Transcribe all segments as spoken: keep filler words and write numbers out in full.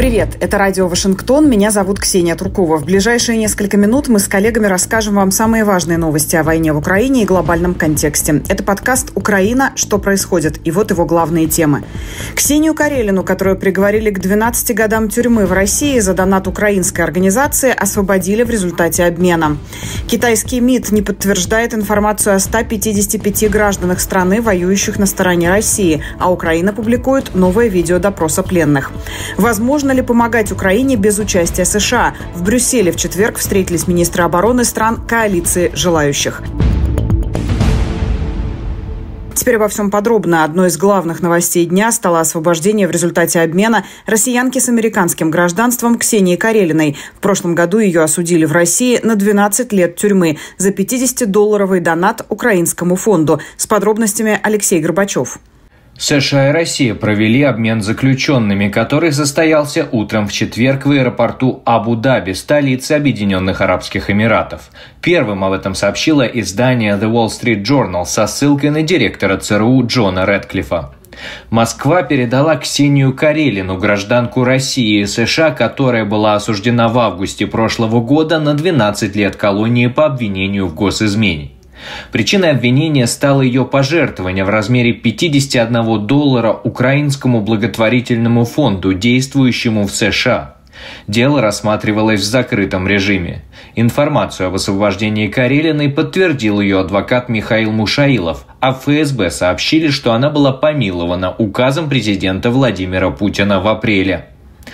Привет, это радио Вашингтон, меня зовут Ксения Туркова. В ближайшие несколько минут мы с коллегами расскажем вам самые важные новости о войне в Украине и глобальном контексте. Это подкаст «Украина. Что происходит?» И вот его главные темы. Ксению Карелину, которую приговорили к двенадцати годам тюрьмы в России за донат украинской организации, освободили в результате обмена. Китайский МИД не подтверждает информацию о ста пятидесяти пяти гражданах страны, воюющих на стороне России, а Украина публикует новое видео допроса пленных. Возможно ли помогать Украине без участия США? В Брюсселе в четверг встретились министры обороны стран коалиции желающих. Теперь обо всем подробно. Одной из главных новостей дня стало освобождение в результате обмена россиянки с американским гражданством Ксении Карелиной. В прошлом году ее осудили в России на двенадцать лет тюрьмы за пятидесятидолларовый донат украинскому фонду. С подробностями Алексей Горбачев. США и Россия провели обмен заключенными, который состоялся утром в четверг в аэропорту Абу-Даби, столице Объединенных Арабских Эмиратов. Первым об этом сообщило издание The Wall Street Journal со ссылкой на директора ЦРУ Джона Рэдклиффа. Москва передала Ксению Карелину, гражданку России и США, которая была осуждена в августе прошлого года на двенадцать лет колонии по обвинению в госизмене. Причиной обвинения стало ее пожертвование в размере пятидесяти одного доллара украинскому благотворительному фонду, действующему в США. Дело рассматривалось в закрытом режиме. Информацию об освобождении Карелиной подтвердил ее адвокат Михаил Мушаилов, а в ФСБ сообщили, что она была помилована указом президента Владимира Путина в апреле.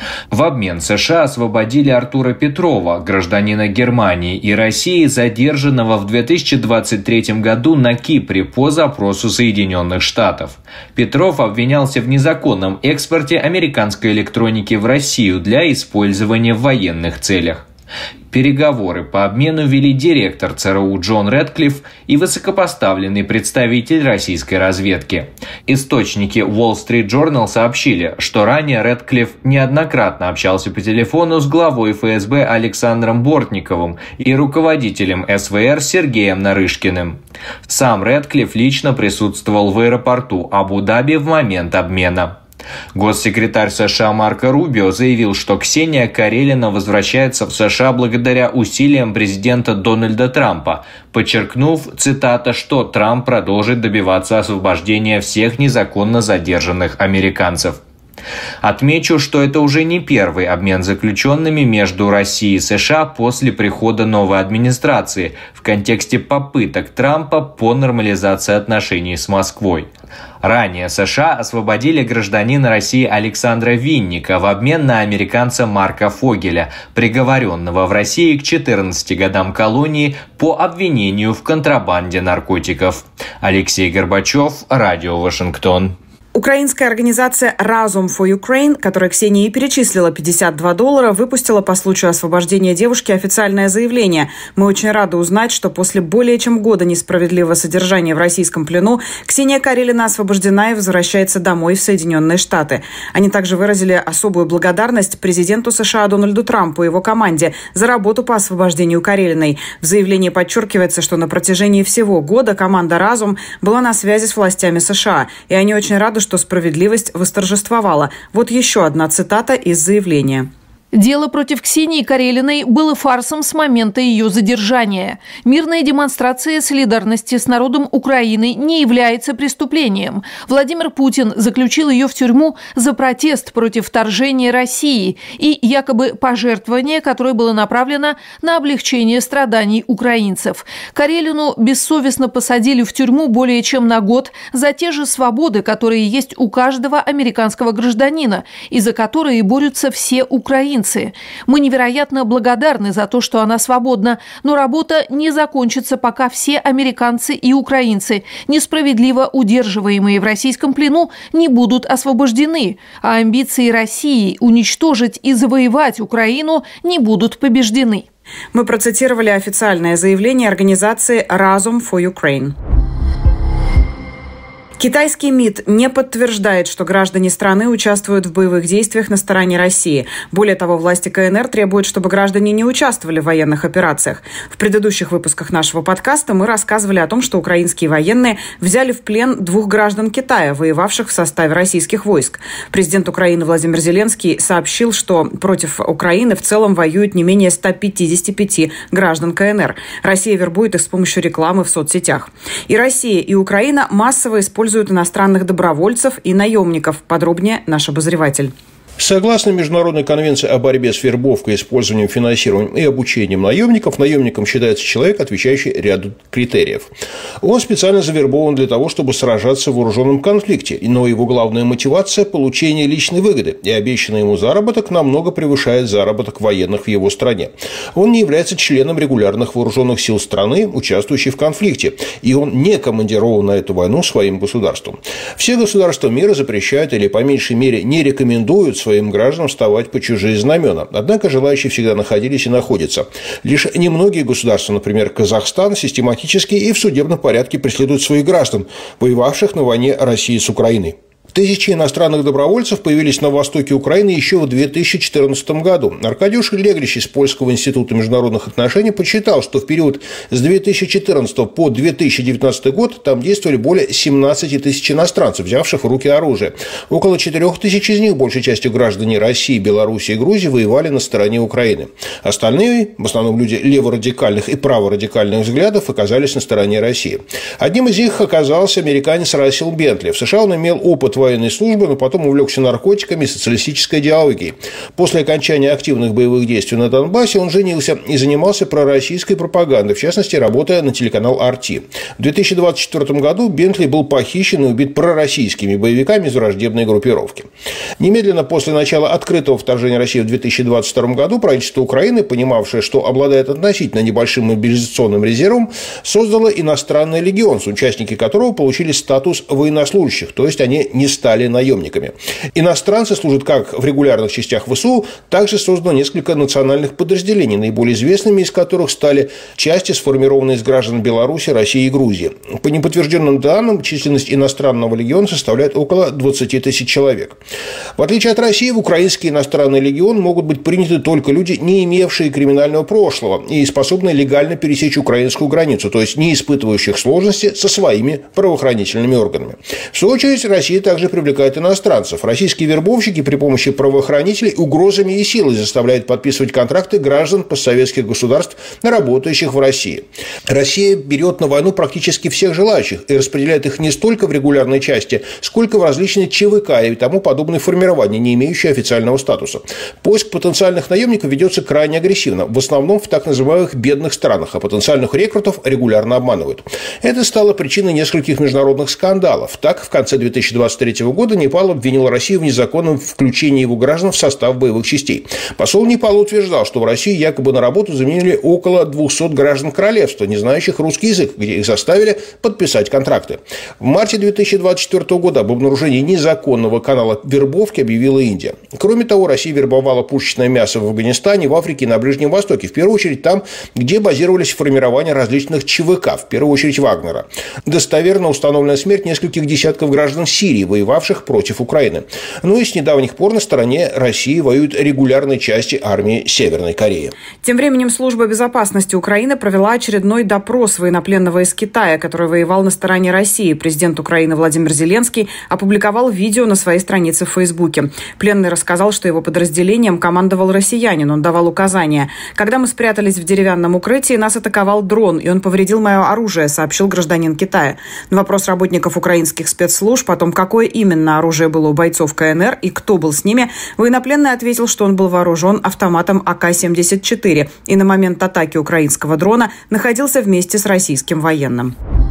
В обмен США освободили Артура Петрова, гражданина Германии и России, задержанного в две тысячи двадцать третьем году на Кипре по запросу Соединенных Штатов. Петров обвинялся в незаконном экспорте американской электроники в Россию для использования в военных целях. Переговоры по обмену вели директор ЦРУ Джон Рэдклифф и высокопоставленный представитель российской разведки. Источники Wall Street Journal сообщили, что ранее Рэдклифф неоднократно общался по телефону с главой ФСБ Александром Бортниковым и руководителем СВР Сергеем Нарышкиным. Сам Рэдклифф лично присутствовал в аэропорту Абу-Даби в момент обмена. Госсекретарь США Марко Рубио заявил, что Ксения Карелина возвращается в США благодаря усилиям президента Дональда Трампа, подчеркнув, цитата, что Трамп продолжит добиваться освобождения всех незаконно задержанных американцев. Отмечу, что это уже не первый обмен заключенными между Россией и США после прихода новой администрации в контексте попыток Трампа по нормализации отношений с Москвой. Ранее США освободили гражданина России Александра Винника в обмен на американца Марка Фогеля, приговоренного в России к четырнадцати годам колонии по обвинению в контрабанде наркотиков. Алексей Горбачев, радио Вашингтон. Украинская организация «Разум for Ukraine», которая Ксении перечислила пятьдесят два доллара, выпустила по случаю освобождения девушки официальное заявление. Мы очень рады узнать, что после более чем года несправедливого содержания в российском плену Ксения Карелина освобождена и возвращается домой в Соединенные Штаты. Они также выразили особую благодарность президенту США Дональду Трампу и его команде за работу по освобождению Карелиной. В заявлении подчеркивается, что на протяжении всего года команда «Разум» была на связи с властями США, и они очень рады, что справедливость восторжествовала. Вот еще одна цитата из заявления. Дело против Ксении Карелиной было фарсом с момента ее задержания. Мирная демонстрация солидарности с народом Украины не является преступлением. Владимир Путин заключил ее в тюрьму за протест против вторжения России и якобы пожертвование, которое было направлено на облегчение страданий украинцев. Карелину бессовестно посадили в тюрьму более чем на год за те же свободы, которые есть у каждого американского гражданина и за которые борются все украинцы. Мы невероятно благодарны за то, что она свободна, но работа не закончится, пока все американцы и украинцы, несправедливо удерживаемые в российском плену, не будут освобождены, а амбиции России уничтожить и завоевать Украину не будут побеждены. Мы процитировали официальное заявление организации «Разум for Ukraine». Китайский МИД не подтверждает, что граждане страны участвуют в боевых действиях на стороне России. Более того, власти КНР требуют, чтобы граждане не участвовали в военных операциях. В предыдущих выпусках нашего подкаста мы рассказывали о том, что украинские военные взяли в плен двух граждан Китая, воевавших в составе российских войск. Президент Украины Владимир Зеленский сообщил, что против Украины в целом воюют не менее ста пятидесяти пяти граждан КНР. Россия вербует их с помощью рекламы в соцсетях. И Россия, и Украина массово используют используют иностранных добровольцев и наемников. Подробнее наш обозреватель. Согласно Международной конвенции о борьбе с вербовкой, использованием, финансированием и обучением наемников, наемником считается человек, отвечающий ряду критериев. Он специально завербован для того, чтобы сражаться в вооруженном конфликте, но его главная мотивация – получение личной выгоды, и обещанный ему заработок намного превышает заработок военных в его стране. Он не является членом регулярных вооруженных сил страны, участвующей в конфликте, и он не командирован на эту войну своим государством. Все государства мира запрещают или, по меньшей мере, не рекомендуют своим гражданам вставать под чужие знамена. Однако желающие всегда находились и находятся. Лишь немногие государства, например, Казахстан, систематически и в судебном порядке преследуют своих граждан, воевавших на войне России с Украиной. Тысячи иностранных добровольцев появились на востоке Украины еще в две тысячи четырнадцатом году. Аркадиуш Легрич из Польского института международных отношений подсчитал, что в период с две тысячи четырнадцатого по две тысячи девятнадцатый год там действовали более семнадцати тысяч иностранцев, взявших в руки оружие. Около четырёх тысяч из них, большей частью граждане России, Беларуси и Грузии, воевали на стороне Украины. Остальные, в основном люди леворадикальных и праворадикальных взглядов, оказались на стороне России. Одним из них оказался американец Рассел Бентли. В США он имел опыт военной службы, но потом увлекся наркотиками и социалистической идеологией. После окончания активных боевых действий на Донбассе он женился и занимался пророссийской пропагандой, в частности, работая на телеканал ар ти. В две тысячи двадцать четвёртом году Бентли был похищен и убит пророссийскими боевиками из враждебной группировки. Немедленно после начала открытого вторжения России в две тысячи двадцать втором году правительство Украины, понимавшее, что обладает относительно небольшим мобилизационным резервом, создало иностранный легион, участники которого получили статус военнослужащих, то есть они не стали наемниками. Иностранцы служат как в регулярных частях ВСУ, также создано несколько национальных подразделений, наиболее известными из которых стали части, сформированные из граждан Беларуси, России и Грузии. По неподтвержденным данным, численность иностранного легиона составляет около двадцати тысяч человек. В отличие от России, в украинский иностранный легион могут быть приняты только люди, не имевшие криминального прошлого и способные легально пересечь украинскую границу, то есть не испытывающих сложности со своими правоохранительными органами. В свою очередь, Россия также также привлекает иностранцев. Российские вербовщики при помощи правоохранителей угрозами и силой заставляют подписывать контракты граждан постсоветских государств, работающих в России. Россия берет на войну практически всех желающих и распределяет их не столько в регулярной части, сколько в различные ЧВК и тому подобные формирования, не имеющие официального статуса. Поиск потенциальных наемников ведется крайне агрессивно, в основном в так называемых бедных странах, а потенциальных рекрутов регулярно обманывают. Это стало причиной нескольких международных скандалов. Так, в конце две тысячи двадцать третьего года Непал обвинил Россию в незаконном включении его граждан в состав боевых частей. Посол Непала утверждал, что в Россию якобы на работу заменили около двухсот граждан королевства, не знающих русский язык, где их заставили подписать контракты. В марте две тысячи двадцать четвёртого года об обнаружении незаконного канала вербовки объявила Индия. Кроме того, Россия вербовала пушечное мясо в Афганистане, в Африке и на Ближнем Востоке, в первую очередь там, где базировались формирования различных ЧВК, в первую очередь Вагнера. Достоверно установлена смерть нескольких десятков граждан Сирии, воевавших против Украины. Ну и с недавних пор на стороне России воюют регулярные части армии Северной Кореи. Тем временем Служба безопасности Украины провела очередной допрос военнопленного из Китая, который воевал на стороне России. Президент Украины Владимир Зеленский опубликовал видео на своей странице в Фейсбуке. Пленный рассказал, что его подразделением командовал россиянин, он давал указания. Когда мы спрятались в деревянном укрытии, нас атаковал дрон, и он повредил мое оружие, сообщил гражданин Китая. На вопрос работников украинских спецслужб о том, какое именно оружие было у бойцов КНР и кто был с ними, военнопленный ответил, что он был вооружен автоматом а ка семьдесят четыре и на момент атаки украинского дрона находился вместе с российским военным.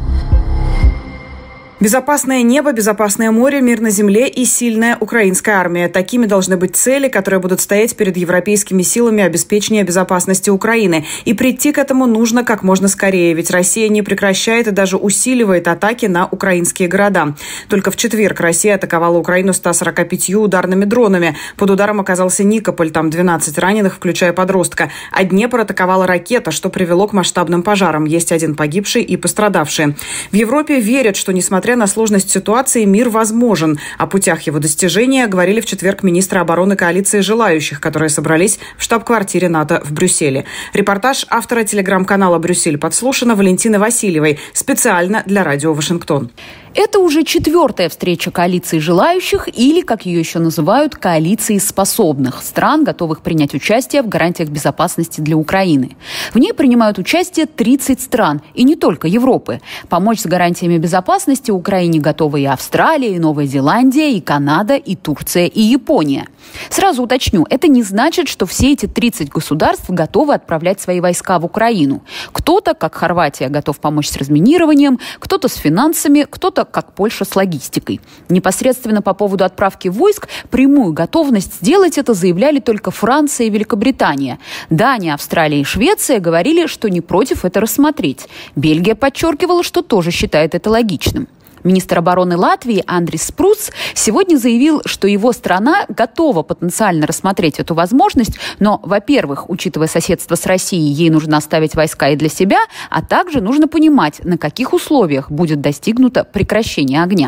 Безопасное небо, безопасное море, мир на земле и сильная украинская армия. Такими должны быть цели, которые будут стоять перед европейскими силами обеспечения безопасности Украины. И прийти к этому нужно как можно скорее, ведь Россия не прекращает и даже усиливает атаки на украинские города. Только в четверг Россия атаковала Украину ста сорока пятью ударными дронами. Под ударом оказался Никополь, там двенадцать раненых, включая подростка. А Днепр атаковала ракета, что привело к масштабным пожарам. Есть один погибший и пострадавший. В Европе верят, что, несмотря Несмотря на сложность ситуации, мир возможен. О путях его достижения говорили в четверг министры обороны коалиции желающих, которые собрались в штаб-квартире НАТО в Брюсселе. Репортаж автора телеграм-канала «Брюссель подслушано» Валентины Васильевой специально для радио «Вашингтон». Это уже четвертая встреча коалиции желающих или, как ее еще называют, коалиции способных стран, готовых принять участие в гарантиях безопасности для Украины. В ней принимают участие тридцать стран, и не только Европы. Помочь с гарантиями безопасности Украине готовы и Австралия, и Новая Зеландия, и Канада, и Турция, и Япония. Сразу уточню, это не значит, что все эти тридцать государств готовы отправлять свои войска в Украину. Кто-то, как Хорватия, готов помочь с разминированием, кто-то с финансами, кто-то, как Польша, с логистикой. Непосредственно по поводу отправки войск прямую готовность сделать это заявляли только Франция и Великобритания. Дания, Австралия и Швеция говорили, что не против это рассмотреть. Бельгия подчеркивала, что тоже считает это логичным. Министр обороны Латвии Андрис Спруц сегодня заявил, что его страна готова потенциально рассмотреть эту возможность, но, во-первых, учитывая соседство с Россией, ей нужно оставить войска и для себя, а также нужно понимать, на каких условиях будет достигнуто прекращение огня.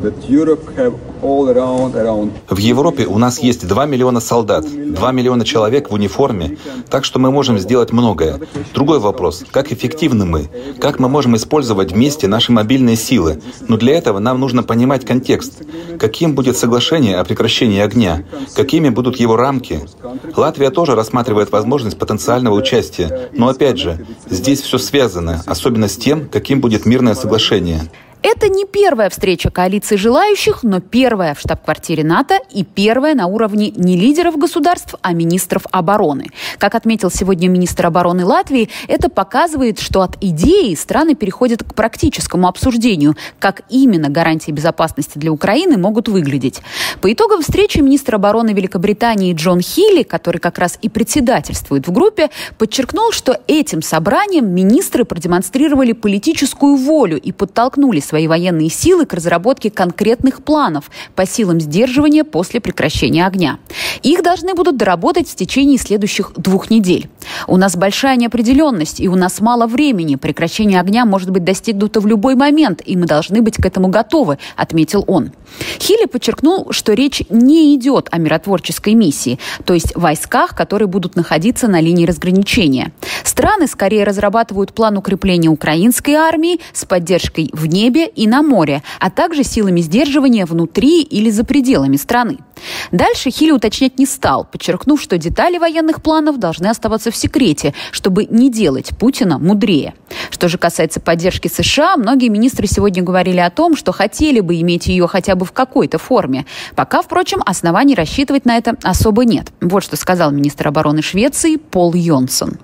В Европе у нас есть два миллиона солдат, два миллиона человек в униформе, так что мы можем сделать многое. Другой вопрос, как эффективны мы, как мы можем использовать вместе наши мобильные силы. Но для этого нам нужно понимать контекст. Каким будет соглашение о прекращении огня, какими будут его рамки. Латвия тоже рассматривает возможность потенциального участия, но опять же, здесь все связано, особенно с тем, каким будет мирное соглашение. Это не первая встреча коалиции желающих, но первая в штаб-квартире НАТО и первая на уровне не лидеров государств, а министров обороны. Как отметил сегодня министр обороны Латвии, это показывает, что от идеи страны переходят к практическому обсуждению, как именно гарантии безопасности для Украины могут выглядеть. По итогам встречи министр обороны Великобритании Джон Хилли, который как раз и председательствует в группе, подчеркнул, что этим собранием министры продемонстрировали политическую волю и подтолкнули свои военные силы к разработке конкретных планов по силам сдерживания после прекращения огня. Их должны будут доработать в течение следующих двух недель. У нас большая неопределенность, и у нас мало времени. Прекращение огня может быть достигнуто в любой момент, и мы должны быть к этому готовы, отметил он. Хилли подчеркнул, что речь не идет о миротворческой миссии, то есть войсках, которые будут находиться на линии разграничения. Страны скорее разрабатывают план укрепления украинской армии с поддержкой в небе и на море, а также силами сдерживания внутри или за пределами страны. Дальше Хилли уточнять не стал, подчеркнув, что детали военных планов должны оставаться в секрете, чтобы не делать Путина мудрее. Что же касается поддержки США, многие министры сегодня говорили о том, что хотели бы иметь ее хотя бы в какой-то форме. Пока, впрочем, оснований рассчитывать на это особо нет. Вот что сказал министр обороны Швеции Пол Йонсон.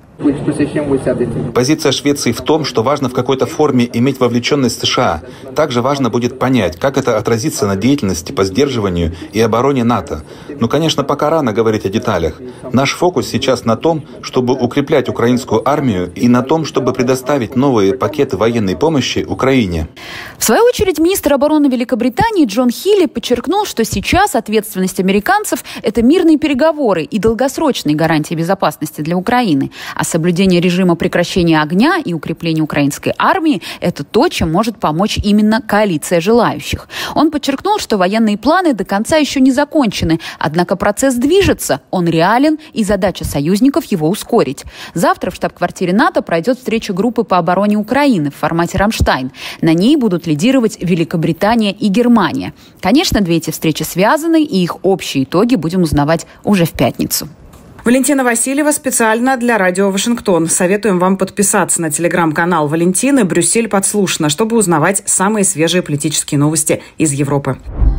Позиция Швеции в том, что важно в какой-то форме иметь вовлеченность США. Также важно будет понять, как это отразится на деятельности по сдерживанию и обороне НАТО. Но, конечно, пока рано говорить о деталях. Наш фокус сейчас на том, чтобы укреплять украинскую армию и на том, чтобы предоставить новые пакеты военной помощи Украине. В свою очередь, министр обороны Великобритании Джон Хилли подчеркнул, что сейчас ответственность американцев – это мирные переговоры и долгосрочные гарантии безопасности для Украины. А соблюдение режима прекращения огня и укрепление украинской армии – это то, чем может помочь именно коалиция желающих. Он подчеркнул, что военные планы до конца еще не закончены, однако процесс движется, он реален, и задача союзников его ускорить. Завтра в штаб-квартире НАТО пройдет встреча группы по обороне Украины в формате «Рамштайн». На ней будут лидировать Великобритания и Германия. Конечно, две эти встречи связаны, и их общие итоги будем узнавать уже в пятницу. Валентина Васильева специально для радио «Вашингтон». Советуем вам подписаться на телеграм-канал Валентины «Брюссель подслушано», чтобы узнавать самые свежие политические новости из Европы.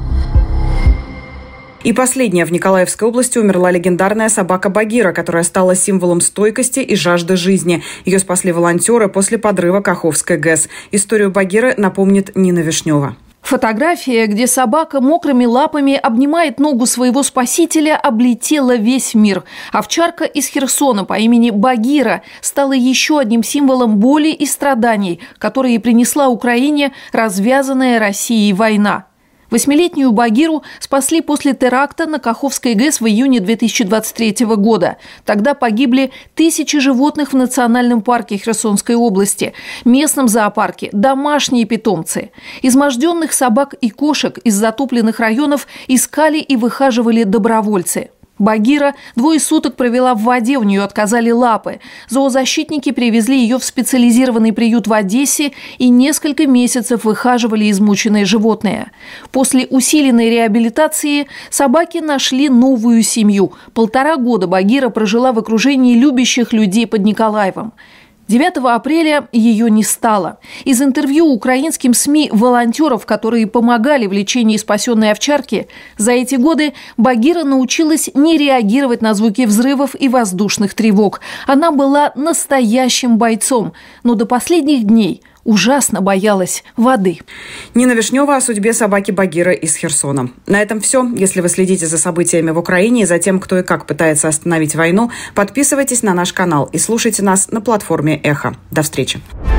И последняя. В Николаевской области умерла легендарная собака Багира, которая стала символом стойкости и жажды жизни. Ее спасли волонтеры после подрыва Каховской ГЭС. Историю Багира напомнит Нина Вишнева. Фотография, где собака мокрыми лапами обнимает ногу своего спасителя, облетела весь мир. Овчарка из Херсона по имени Багира стала еще одним символом боли и страданий, которые принесла Украине развязанная Россией война. Восьмилетнюю Багиру спасли после теракта на Каховской ГЭС в июне две тысячи двадцать третьего года. Тогда погибли тысячи животных в национальном парке Херсонской области, местном зоопарке, домашние питомцы. Изможденных собак и кошек из затопленных районов искали и выхаживали добровольцы. Багира двое суток провела в воде, у нее отказали лапы. Зоозащитники привезли ее в специализированный приют в Одессе и несколько месяцев выхаживали измученное животное. После усиленной реабилитации собаки нашли новую семью. Полтора года Багира прожила в окружении любящих людей под Николаевом. девятого апреля ее не стало. Из интервью украинским СМИ волонтеров, которые помогали в лечении спасенной овчарки, за эти годы Багира научилась не реагировать на звуки взрывов и воздушных тревог. Она была настоящим бойцом, но до последних дней ужасно боялась воды. Нина Вишнева о судьбе собаки Багира из Херсона. На этом все. Если вы следите за событиями в Украине и за тем, кто и как пытается остановить войну, подписывайтесь на наш канал и слушайте нас на платформе «Эхо». До встречи.